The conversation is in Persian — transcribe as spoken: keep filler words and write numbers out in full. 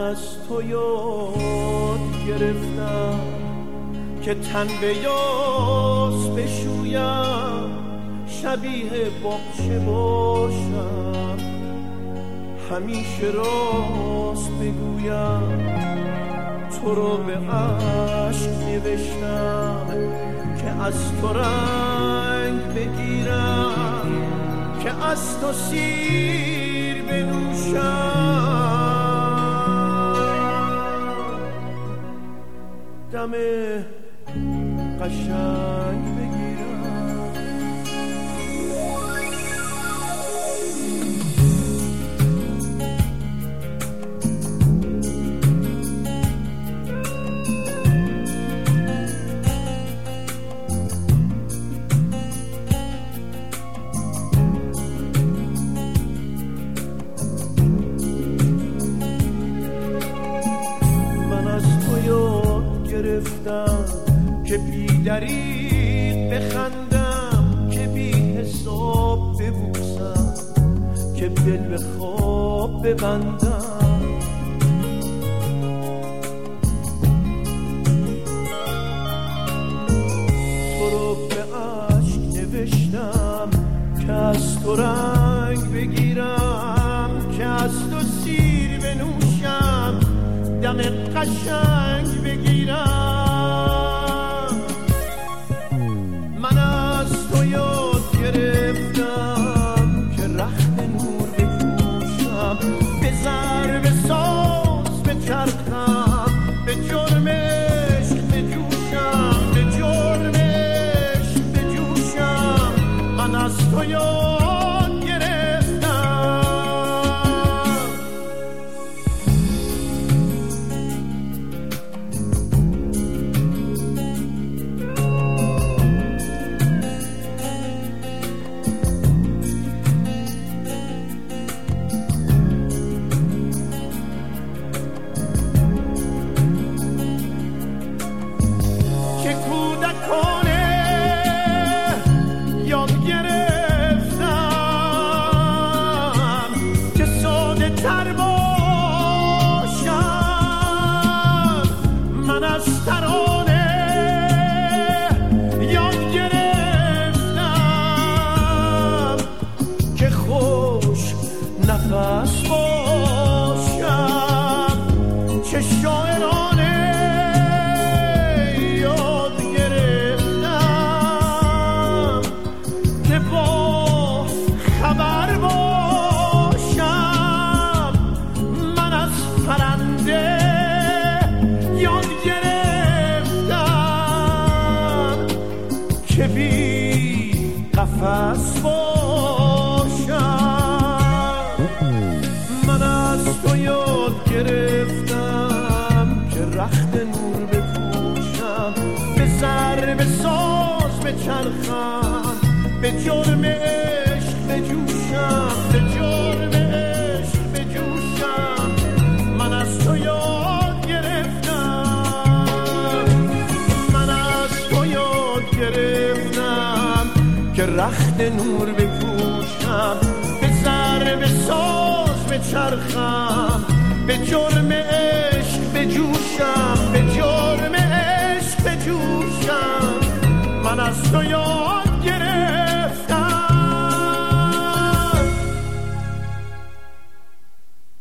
از تو یاد گرفتم که تن به یاس بشویم، شبیه باغچه باشم، همیشه راست بگویم. تو رو به عشق نوشتم که از تو رنگ بگیرم، که از تو سیر بنوشم، دم قشنگ بگیرم. که بی دریغ بخندم، که بی حساب ببوسم، که دل به خواب ببندم. تو رو به عشق نوشتم که از تو رنگ بگیرم، که از تو سیر بنوشم، دم قشنگ بگیرم. من از تو یاد گرفتم که رخت نور بپوشم، به ضرب ساز بچرخم، به جرم عشق بجوشم، به جرم عشق بجوشم. من از تو یاد گرفتم. قفس باشم. من از تو یاد گرفتم که رخت نور بپوشم، به ضرب ساز بچرخم، به جرم عشق بجوشم، به جرم عشق بجوشم. من از تو یاد گرفتم، من از تو یاد گرفتم که رخت نور بپوشم، به ضرب ساز بچرخم، به جرم عشق بجوشم، به جرم عشق بجوشم. من از تو یاد